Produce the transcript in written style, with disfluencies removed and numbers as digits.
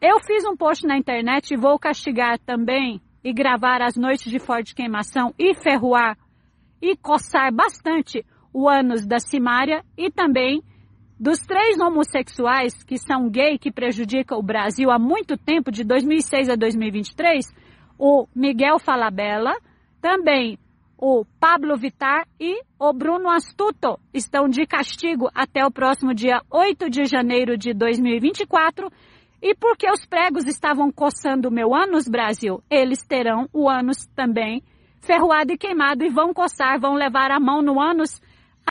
Eu fiz um post na internet e vou castigar também e gravar as noites de forte queimação e ferroar e coçar bastante o ânus da Simária e também dos 3 homossexuais que são gay, que prejudicam o Brasil há muito tempo, de 2006 a 2023, o Miguel Falabella, também o Pablo Vittar e o Bruno Astuto estão de castigo até o próximo dia 8 de janeiro de 2024. E porque os pregos estavam coçando o meu ânus, Brasil, eles terão o ânus também ferroado e queimado e vão coçar, vão levar a mão no ânus